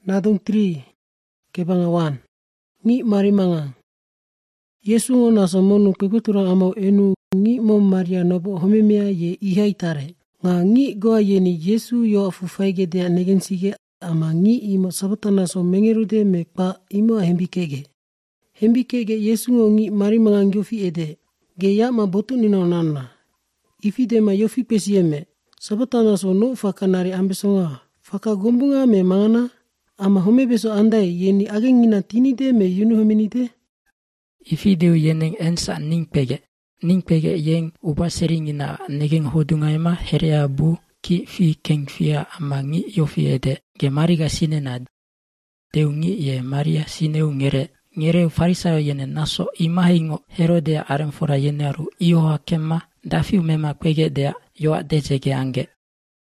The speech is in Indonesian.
nadong 3 kebangawan ngi marimangang. Yesu ngo naso monu kekuturang amau enu ngi mo Maria nobo homemia ye ihai tare. Nga ngi goa ye ni Yesu yo afufai ge dea negen sige ama ngi imo sabatana so mengerude me pa imo hembikege. Hembikege Yesu ngo ngi marimangang yofi ede. Ge ya ma botu nino nana. Ifi de ma yofi pesieme. Sabatana so no fakanari ambesonga. Faka gombunga me mangana. Ama home beso andai yeni agengina tinide me yunu hominide. Ifi deu yeneng ensa ning pege yeng uba seringina negeng hodungai ma herea bu ki fi keng fia ama ngi yofi ede. Ge mariga sinena deu ngi ye Maria sineu ngere farisayo yene naso imahingo Herode aremfora yenearu iyoha kema dafiu mema kwege dea yoa dejege ange.